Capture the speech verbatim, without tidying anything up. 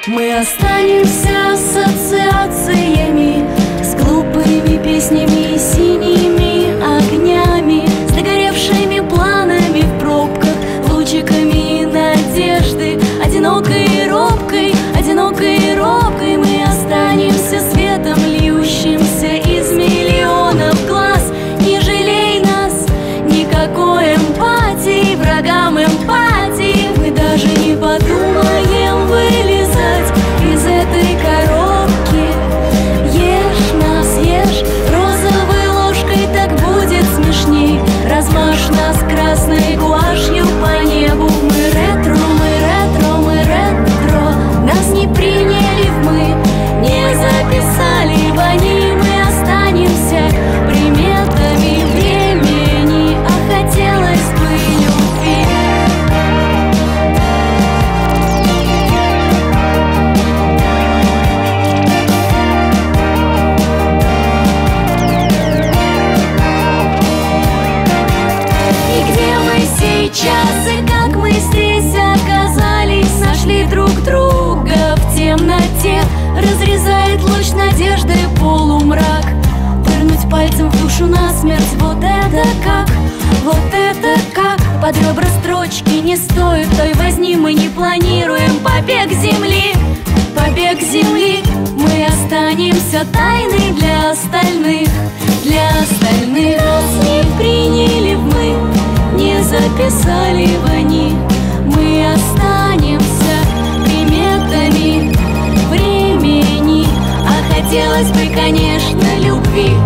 Мы останемся ассоциациями, с глупыми песнями и синими огнями, с догоревшими планами в пробках, лучиками надежды. Одинокой и робкой, одинокой и робкой мы останемся светом, льющимся из миллионов глаз. Не жалей нас, никакой эмпатии, врагам эмпатии мы даже не подумаем вылезать из этой коробки. Ешь нас, ешь розовой ложкой, так будет смешней. Размажь нас красной гуашью по небу. Мы ретро, мы ретро, мы ретро. Нас не приняли в мы, не записали в они. Мы останемся приметами времени, а хотелось бы любви. И где мы сейчас, и как мы здесь оказались? Нашли друг друга в темноте, разрезает луч надежды полумрак. Пырнуть пальцем в душу насмерть, вот это как, вот это как. Под ребра строчки не стоит той возни, мы не планируем побег земли. Побег земли, мы останемся тайной для остальных, для остальных. Нас не приняли в мы, не записали в они. Мы останемся приметами времени, а хотелось бы, конечно, любви.